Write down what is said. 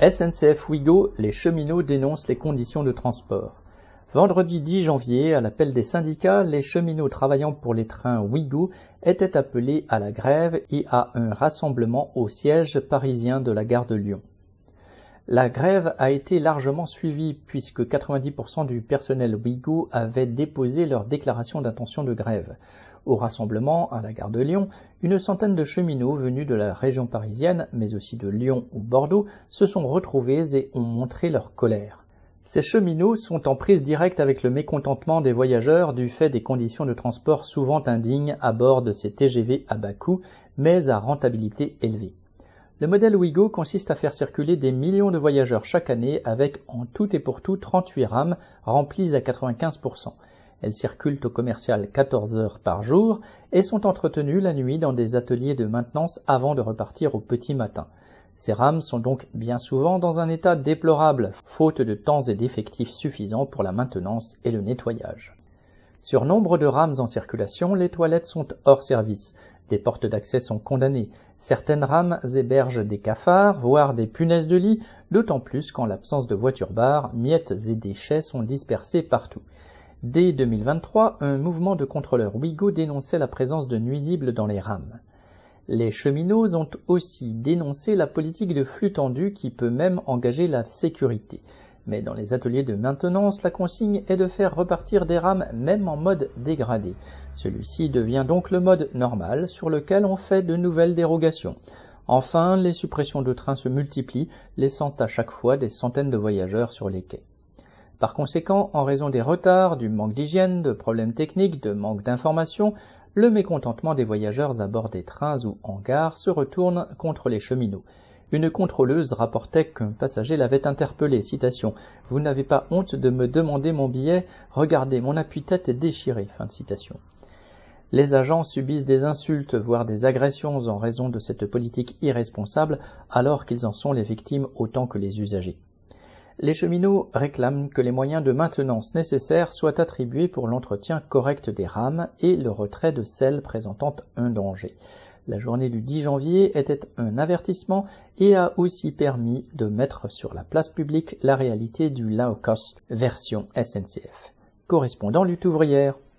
SNCF Ouigo, les cheminots dénoncent les conditions de transport. Vendredi 10 janvier, à l'appel des syndicats, les cheminots travaillant pour les trains Ouigo étaient appelés à la grève et à un rassemblement au siège parisien de la gare de Lyon. La grève a été largement suivie puisque 90% du personnel Ouigo avait déposé leur déclaration d'intention de grève. Au rassemblement à la gare de Lyon, une centaine de cheminots venus de la région parisienne, mais aussi de Lyon ou Bordeaux, se sont retrouvés et ont montré leur colère. Ces cheminots sont en prise directe avec le mécontentement des voyageurs du fait des conditions de transport souvent indignes à bord de ces TGV à bas coût, mais à rentabilité élevée. Le modèle Ouigo consiste à faire circuler des millions de voyageurs chaque année avec en tout et pour tout 38 rames remplies à 95%. Elles circulent au commercial 14 heures par jour et sont entretenues la nuit dans des ateliers de maintenance avant de repartir au petit matin. Ces rames sont donc bien souvent dans un état déplorable, faute de temps et d'effectifs suffisants pour la maintenance et le nettoyage. Sur nombre de rames en circulation, les toilettes sont hors service. Des portes d'accès sont condamnées. Certaines rames hébergent des cafards, voire des punaises de lit, d'autant plus qu'en l'absence de voitures-bar, miettes et déchets sont dispersés partout. Dès 2023, un mouvement de contrôleurs Ouigo dénonçait la présence de nuisibles dans les rames. Les cheminots ont aussi dénoncé la politique de flux tendu qui peut même engager la sécurité. Mais dans les ateliers de maintenance, la consigne est de faire repartir des rames même en mode dégradé. Celui-ci devient donc le mode normal sur lequel on fait de nouvelles dérogations. Enfin, les suppressions de trains se multiplient, laissant à chaque fois des centaines de voyageurs sur les quais. Par conséquent, en raison des retards, du manque d'hygiène, de problèmes techniques, de manque d'informations, le mécontentement des voyageurs à bord des trains ou en gare se retourne contre les cheminots. Une contrôleuse rapportait qu'un passager l'avait interpellé, citation, « Vous n'avez pas honte de me demander mon billet? Regardez, mon appui-tête est déchiré. » Fin de citation. Les agents subissent des insultes, voire des agressions en raison de cette politique irresponsable, alors qu'ils en sont les victimes autant que les usagers. Les cheminots réclament que les moyens de maintenance nécessaires soient attribués pour l'entretien correct des rames et le retrait de celles présentant un danger. La journée du 10 janvier était un avertissement et a aussi permis de mettre sur la place publique la réalité du low cost version SNCF. Correspondant Lutte ouvrière.